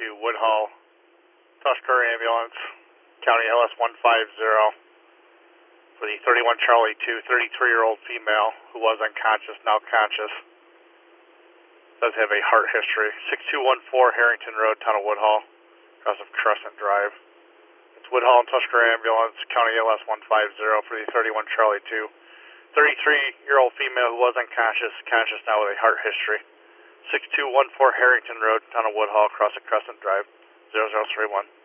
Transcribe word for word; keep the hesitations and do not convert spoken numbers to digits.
to Woodhull, Tusker Ambulance, County L S one five zero, for the thirty-one Charlie two, thirty-three-year-old female who was unconscious, now conscious. Does have a heart history. six two one four Harrington Road, Town of Woodhull, across of Crescent Drive. It's Woodhull and Tusker Ambulance, County L S one five zero, for the thirty-one Charlie two. thirty-three-year-old female who was unconscious, conscious now with a heart history. six two one four Harrington Road, Town of Woodhull, across of Crescent Drive, zero zero three one.